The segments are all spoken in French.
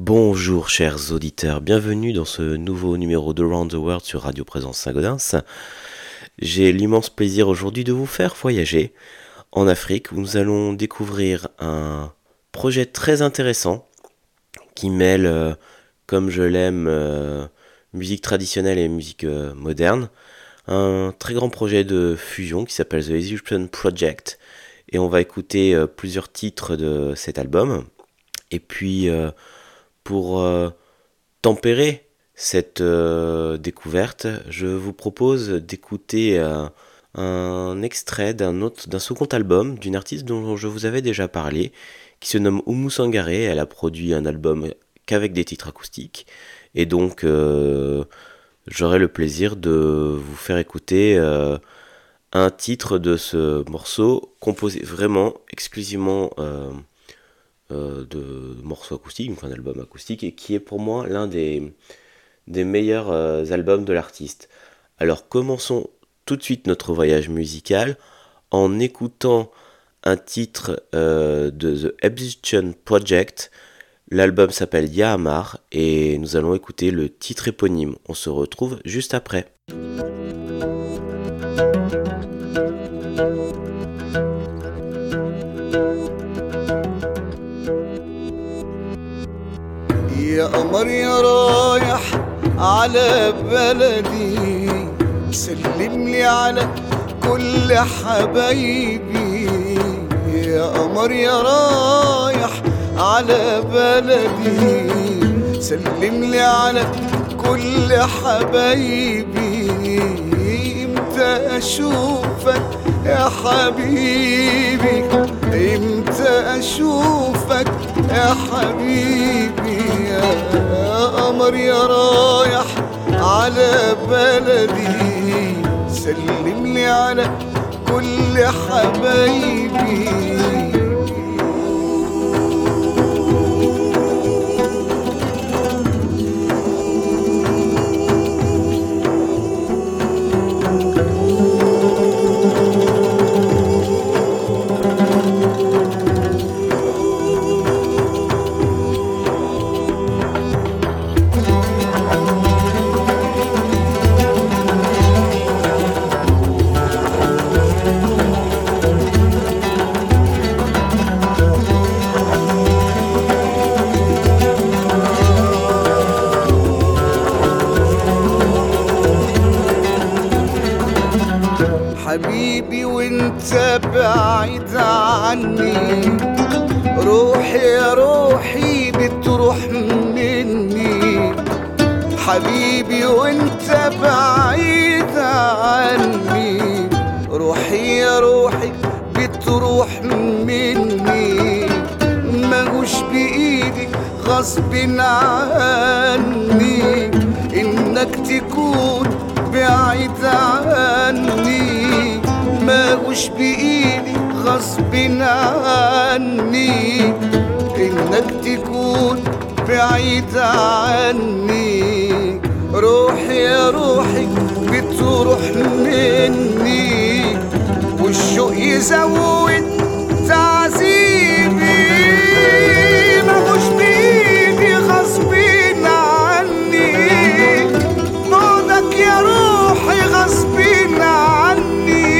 Bonjour chers auditeurs, bienvenue dans ce nouveau numéro de Round the World sur Radio Présence Saint-Gaudens. J'ai l'immense plaisir aujourd'hui de vous faire voyager en Afrique où nous allons découvrir un projet très intéressant qui mêle, comme je l'aime, musique traditionnelle et musique moderne. Un très grand projet de fusion qui s'appelle The Egyptian Project et on va écouter plusieurs titres de cet album. Et puis pour tempérer cette découverte, je vous propose d'écouter un extrait d'un second album d'une artiste dont je vous avais déjà parlé, qui se nomme Oumou Sangaré. Elle a produit un album qu'avec des titres acoustiques, et donc j'aurai le plaisir de vous faire écouter un titre de ce morceau composé vraiment exclusivement de morceaux acoustiques, donc un album acoustique, et qui est pour moi l'un des meilleurs albums de l'artiste. Alors commençons tout de suite notre voyage musical en écoutant un titre de The Egyptian Project. L'album s'appelle Yahamar et nous allons écouter le titre éponyme. On se retrouve juste après. يا قمر يا رايح على بلدي سلم لي على كل حبايبي يا قمر يا رايح على بلدي سلم لي على كل حبايبي امتى اشوفك يا حبيبي امتى اشوفك يا حبيبي يا قمر يا رايح على بلدي سلم لي على كل حبايبي حبيبي وانت بعيد عني روحي يا روحي بتروح مني حبيبي وانت بعيد عني روحي يا روحي بتروح مني ماهوش بإيدي غصب عني انك تكون بعيد عني ماهوش بإيدي غصب عني إنك تكون بعيد عني روحي يا روحي بتروح مني والشوق يزود تعذيبي ماهوش بإيدي غصب عني بعدك يا روحي غصب عني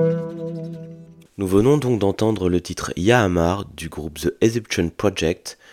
Nous venons donc d'entendre le titre Yahamar du groupe The Egyptian Project,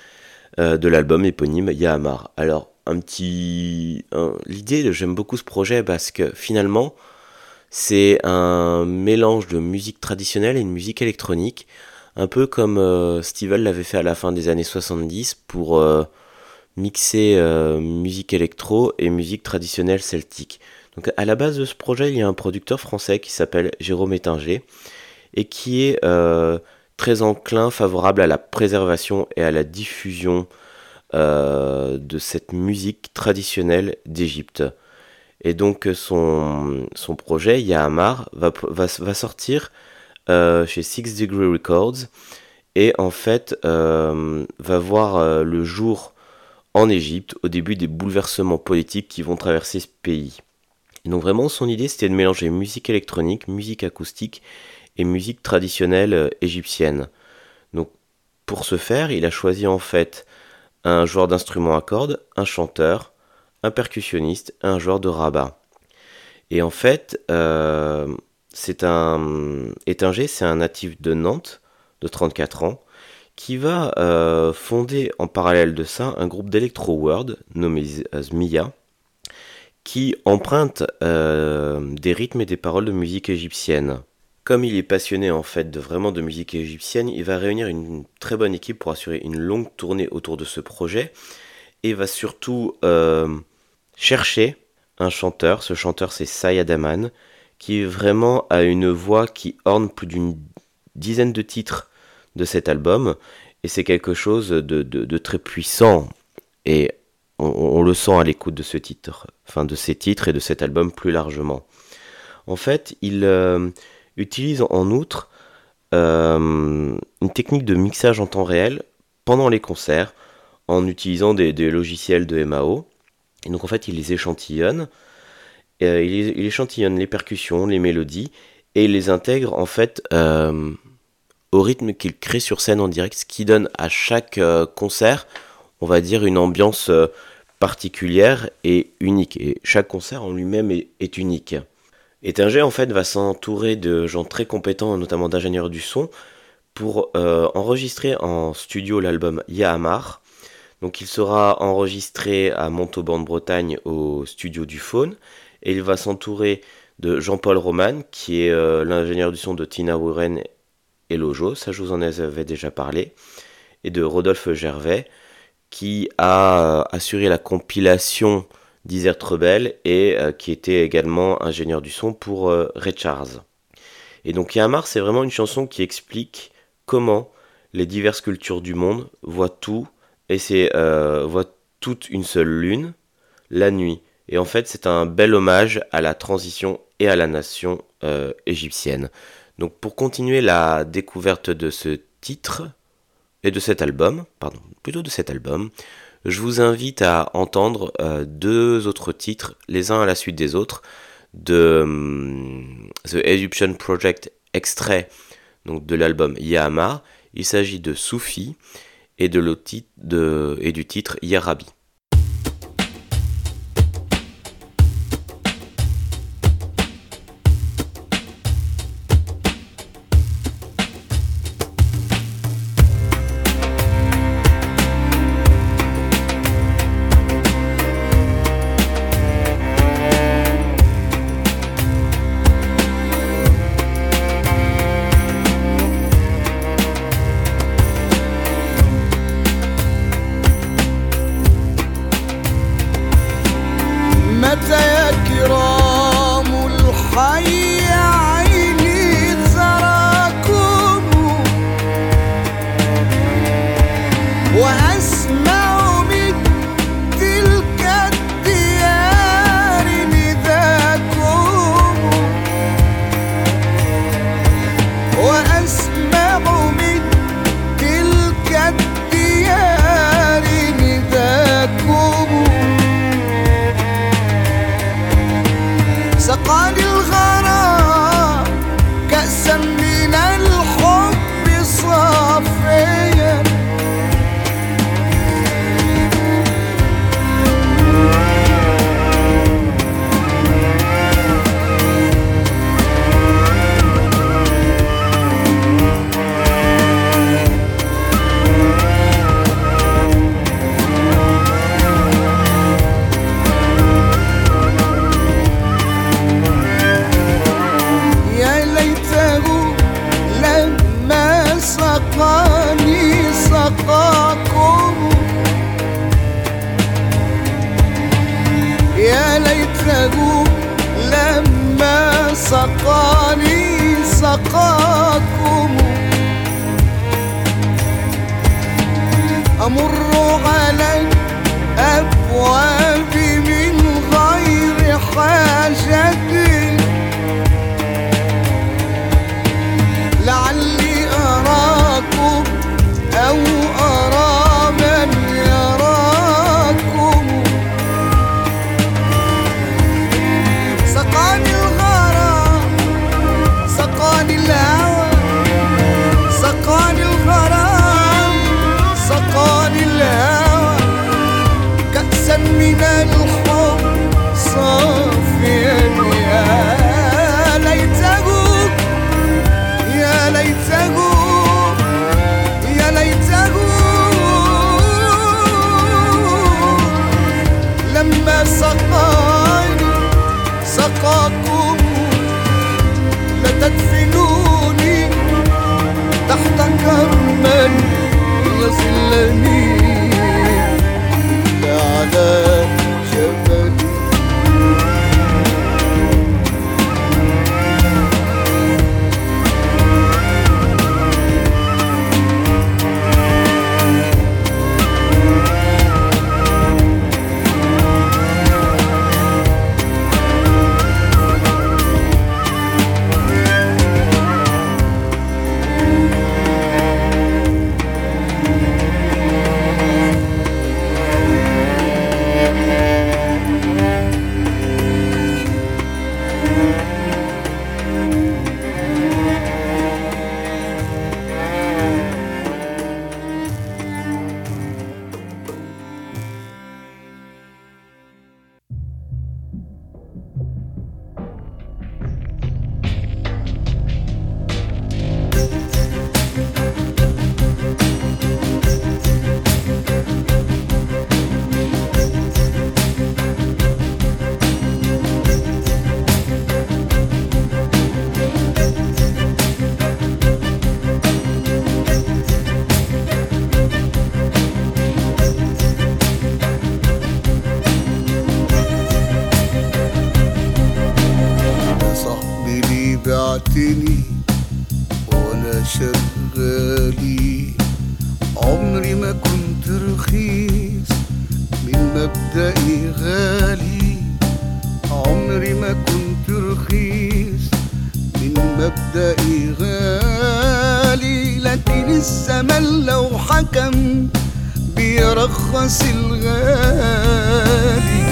de l'album éponyme Yahamar. Alors, l'idée, j'aime beaucoup ce projet parce que finalement, c'est un mélange de musique traditionnelle et une musique électronique, un peu comme Stivell l'avait fait à la fin des années 70 pour mixer musique électro et musique traditionnelle celtique. Donc à la base de ce projet, il y a un producteur français qui s'appelle Jérôme Ettinger et qui est très enclin, favorable à la préservation et à la diffusion de cette musique traditionnelle d'Égypte. Et donc son projet, Yahamar, va sortir chez Six Degree Records et en fait va voir le jour en Égypte au début des bouleversements politiques qui vont traverser ce pays. Et donc vraiment son idée c'était de mélanger musique électronique, musique acoustique et musique traditionnelle égyptienne. Donc pour ce faire, il a choisi en fait un joueur d'instruments à cordes, un chanteur, un percussionniste et un joueur de rabat. Et en fait, Ettinger, c'est un natif de Nantes, de 34 ans, qui va fonder en parallèle de ça un groupe d'électro-world nommé Zmiya, qui emprunte des rythmes et des paroles de musique égyptienne. Comme il est passionné en fait de musique égyptienne, il va réunir une très bonne équipe pour assurer une longue tournée autour de ce projet et va surtout chercher un chanteur. Ce chanteur c'est Sayed Aman, qui vraiment a une voix qui orne plus d'une dizaine de titres de cet album et c'est quelque chose de très puissant et on le sent à l'écoute de ce titre, enfin de ces titres et de cet album plus largement. En fait, il utilise en outre une technique de mixage en temps réel pendant les concerts en utilisant des logiciels de MAO. Et donc en fait il les échantillonne, il échantillonne les percussions, les mélodies et il les intègre en fait au rythme qu'il crée sur scène en direct, ce qui donne à chaque concert, on va dire, une ambiance particulière et unique. Et chaque concert en lui-même est unique. Ettinger en fait va s'entourer de gens très compétents, notamment d'ingénieurs du son, pour enregistrer en studio l'album Yahamar. Donc il sera enregistré à Montauban de Bretagne au studio du Faune et il va s'entourer de Jean-Paul Roman qui est l'ingénieur du son de Tina Wuren et Lojo, ça je vous en avais déjà parlé, et de Rodolphe Gervais qui a assuré la compilation d'Isert Rebelle et qui était également ingénieur du son pour Ray Charles. Et donc Yahamar c'est vraiment une chanson qui explique comment les diverses cultures du monde voient tout et voient toute une seule lune, la nuit. Et en fait c'est un bel hommage à la transition et à la nation égyptienne. Donc pour continuer la découverte de ce titre et de cet album, je vous invite à entendre deux autres titres, les uns à la suite des autres, de The Egyptian Project extrait donc de l'album Yahamar. Il s'agit de Soufi et du titre Yarabi. سقاكم أمر على الأبواب من غير حاجة لعلي أراكم أو أرى من يراكم سقاني الغرام سقاني الهوى سقاني الغرام سقاني الهوى كأسا من الحب صافيا يا ليته يا ليته يا ليته لما سقاني سقاكم لتدفنوني تحت كرما يظلني على جبل بعتني وانا شغالي عمري ما كنت رخيص من مبدئي غالي عمري ما كنت رخيص من مبدئي غالي لكن الزمن لو حكم بيرخص الغالي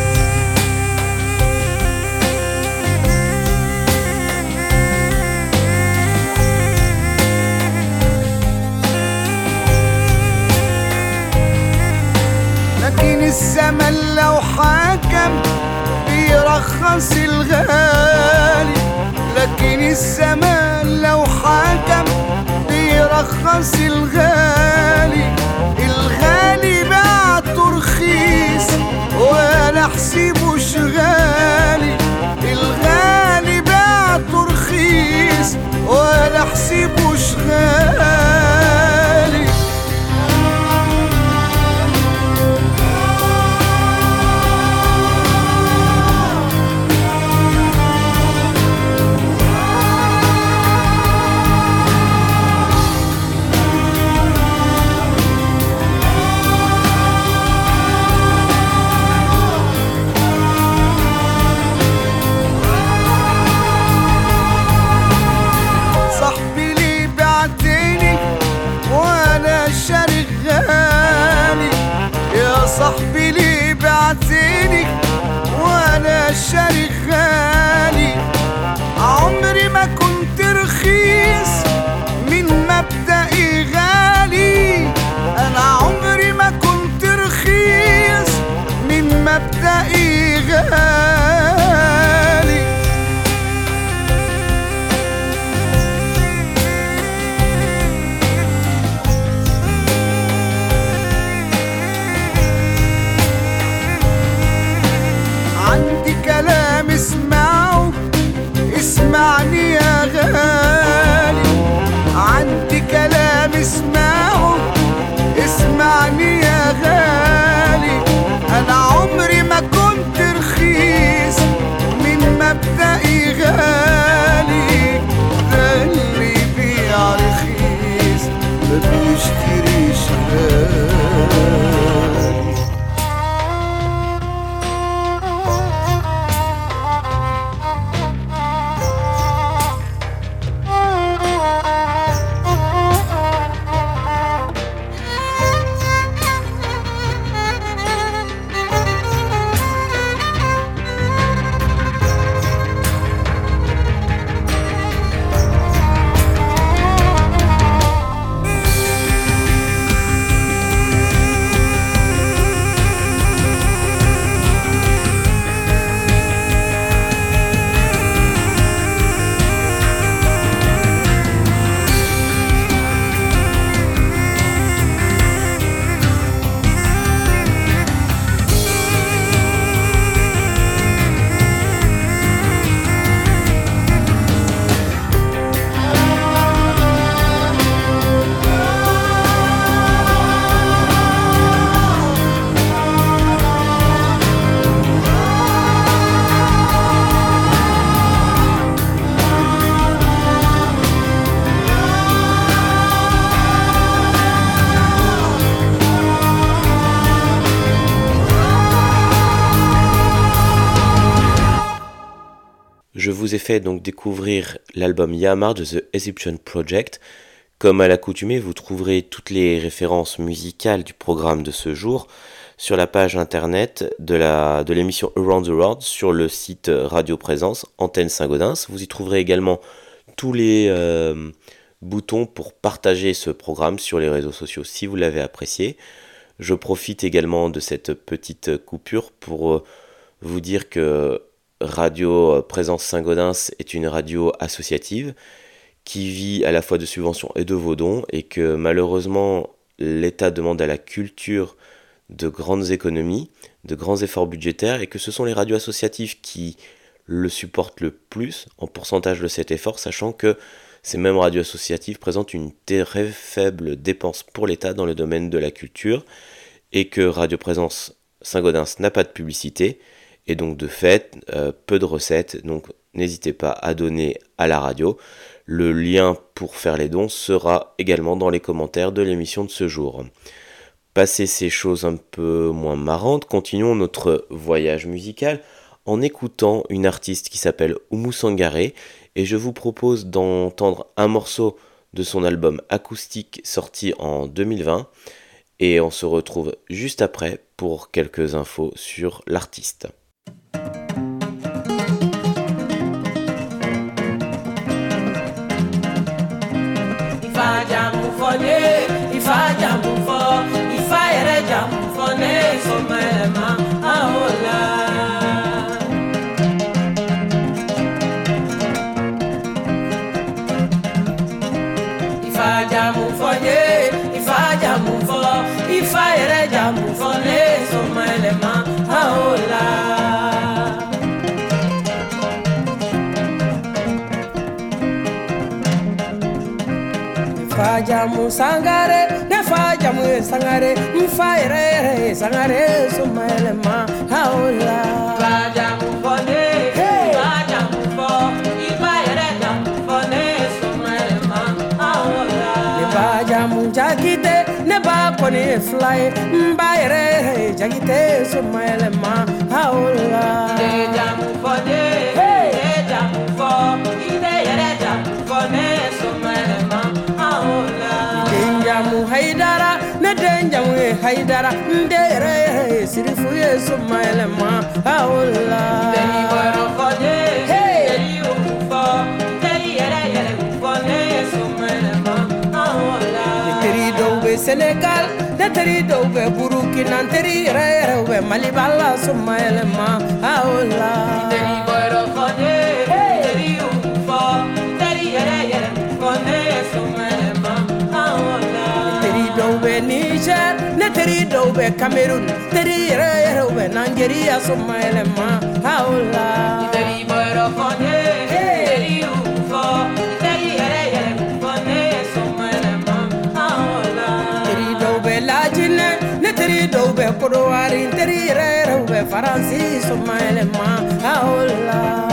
الزمن لو حكم بيرخص الغالي لكن الزمن لو حكم بيرخص الغالي الغالي بعته رخيص ولا احسبوش غالي الغالي بعته رخيص ولا احسبوش غالي صاحبي ليه بعتني وانا شاري غالي عمري ما كنت رخيص من مبدئي غالي انا عمري ما كنت رخيص من مبدئي غالي عندي كلام vous ai fait donc découvrir l'album Yamar de The Egyptian Project. Comme à l'accoutumée, vous trouverez toutes les références musicales du programme de ce jour sur la page internet de l'émission Around the World sur le site Radio Présence, Antenne Saint-Gaudens. Vous y trouverez également tous les boutons pour partager ce programme sur les réseaux sociaux si vous l'avez apprécié. Je profite également de cette petite coupure pour vous dire que Radio Présence Saint-Gaudens est une radio associative qui vit à la fois de subventions et de vos dons, et que malheureusement l'État demande à la culture de grandes économies, de grands efforts budgétaires, et que ce sont les radios associatives qui le supportent le plus en pourcentage de cet effort, sachant que ces mêmes radios associatives présentent une très faible dépense pour l'État dans le domaine de la culture, et que Radio Présence Saint-Gaudens n'a pas de publicité, et donc de fait, peu de recettes, donc n'hésitez pas à donner à la radio. Le lien pour faire les dons sera également dans les commentaires de l'émission de ce jour. Passé ces choses un peu moins marrantes, continuons notre voyage musical en écoutant une artiste qui s'appelle Oumou Sangaré, et je vous propose d'entendre un morceau de son album acoustique sorti en 2020, et on se retrouve juste après pour quelques infos sur l'artiste. Fajamu sangare, ne fajamu sangare, mfaire sangare, sumelema haola. Fajamu fone, fajamu fo, ifaire jamu fone, sumelema haola. Ne fajamu jagite, ne ba kone fly, mbaire jagite, sumelema haola. Ne jamu fone, jamu fo, ifaire jamu fone, sumelema. Denjamu haidara, ne denjamu haidara, ndere sirifu yesu maelema haola. Deni boro kode, deni ufo, deni yere ufo ne yesu maelema haola. Neteri doube Senegal, neteri doube Burkina, neteri yere ube Malibala su maelema haola. Deni boro kode, deni ufo, deni yere ufo ne yesu maelema haola. Neteri doube Niger, neteri doube Cameroon, neteri yere ube Nigeria su maelema haola. Neteri boro kode, neteri ufo, neteri yere ufo ne yesu maelema haola. Neteri doube Lajine, neteri doube Kodowari, neteri yere ube Faransi su maelema haola.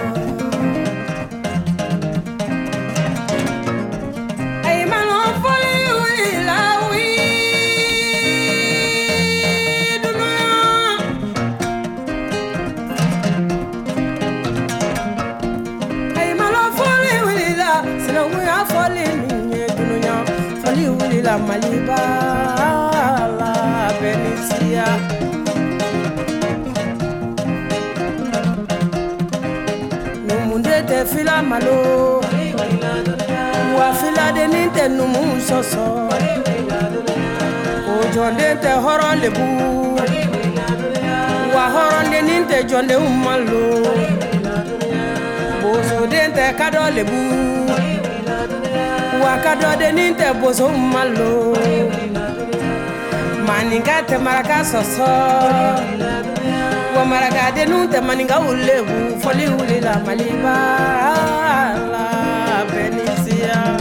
La Maliba, la Benicia. Numunde te fila malo, wa fila de ninte numu soso. O jonde te horon lebu, wa horon de ninte jonde umalo. Boso de te kado lebu. Wakado de ninte bozo malo, maninga te maraka soso, wa maraka de ninte maninga ulebu, foli uli la Maliba, la Benicia.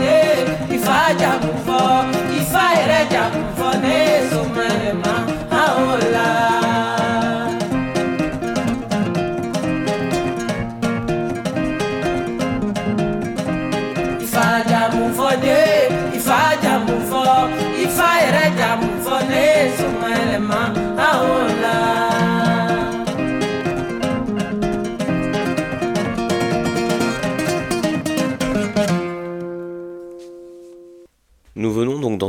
Jamu fo, ifa ere jamu fo ne so malema.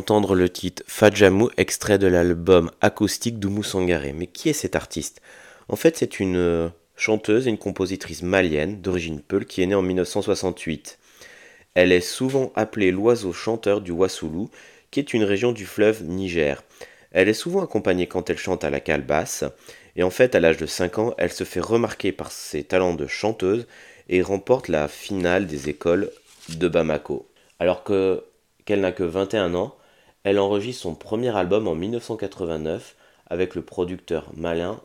d'entendre le titre Fadjamou, extrait de l'album acoustique d'Oumou Sangaré. Mais qui est cet artiste? En fait, c'est une chanteuse et une compositrice malienne d'origine peul qui est née en 1968. Elle est souvent appelée l'oiseau chanteur du Wassoulou, qui est une région du fleuve Niger. Elle est souvent accompagnée quand elle chante à la calebasse, et en fait, à l'âge de 5 ans, elle se fait remarquer par ses talents de chanteuse et remporte la finale des écoles de Bamako. Qu'elle n'a que 21 ans, elle enregistre son premier album en 1989 avec le producteur malin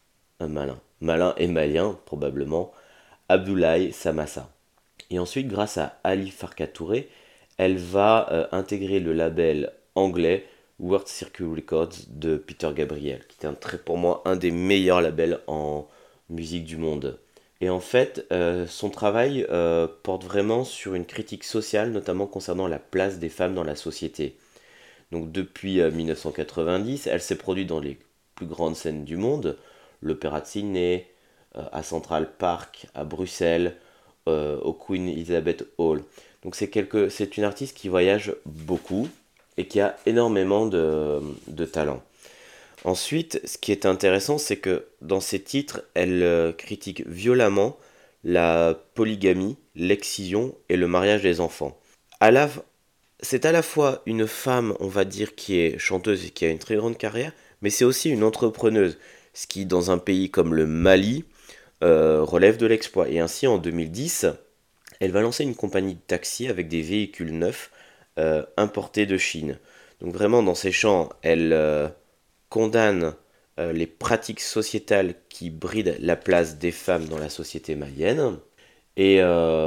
et malien probablement, Abdoulaye Samassa. Et ensuite, grâce à Ali Farka Touré, elle va intégrer le label anglais World Circle Records de Peter Gabriel, qui est pour moi un des meilleurs labels en musique du monde. Et en fait, son travail porte vraiment sur une critique sociale, notamment concernant la place des femmes dans la société. Donc depuis 1990, elle s'est produite dans les plus grandes scènes du monde, l'Opéra de Sydney, à Central Park, à Bruxelles, au Queen Elizabeth Hall. Donc c'est une artiste qui voyage beaucoup et qui a énormément de talent. Ensuite, ce qui est intéressant, c'est que dans ses titres, elle critique violemment la polygamie, l'excision et le mariage des enfants. C'est à la fois une femme, on va dire, qui est chanteuse et qui a une très grande carrière, mais c'est aussi une entrepreneuse, ce qui, dans un pays comme le Mali, relève de l'exploit. Et ainsi, en 2010, elle va lancer une compagnie de taxi avec des véhicules neufs importés de Chine. Donc vraiment, dans ses chants, elle condamne les pratiques sociétales qui brident la place des femmes dans la société malienne. Et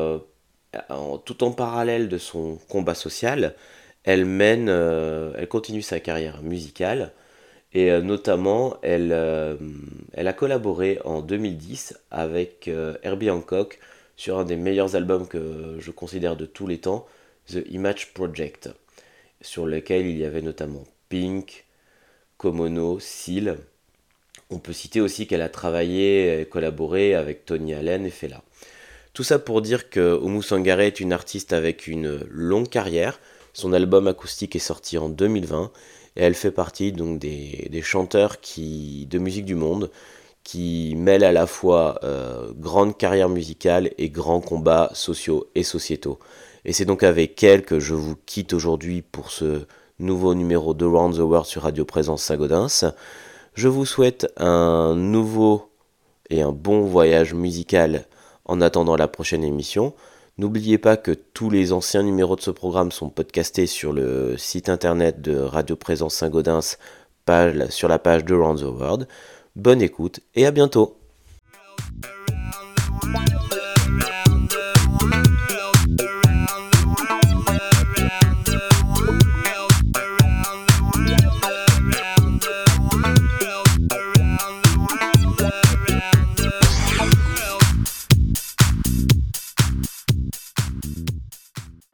tout en parallèle de son combat social, elle continue sa carrière musicale. Et notamment, elle a collaboré en 2010 avec Herbie Hancock sur un des meilleurs albums que je considère de tous les temps, The Image Project, sur lequel il y avait notamment Pink, Komono, Seal. On peut citer aussi qu'elle a travaillé et collaboré avec Tony Allen et Fela. Tout ça pour dire que Oumou Sangaré est une artiste avec une longue carrière. Son album acoustique est sorti en 2020 et elle fait partie donc des chanteurs de musique du monde qui mêlent à la fois grande carrière musicale et grands combats sociaux et sociétaux. Et c'est donc avec elle que je vous quitte aujourd'hui pour ce nouveau numéro de Round the World sur Radio Présence Saint-Gaudens. Je vous souhaite un nouveau et un bon voyage musical en attendant la prochaine émission. N'oubliez pas que tous les anciens numéros de ce programme sont podcastés sur le site internet de Radio Présence Saint-Gaudens, sur la page de Round the World. Bonne écoute et à bientôt.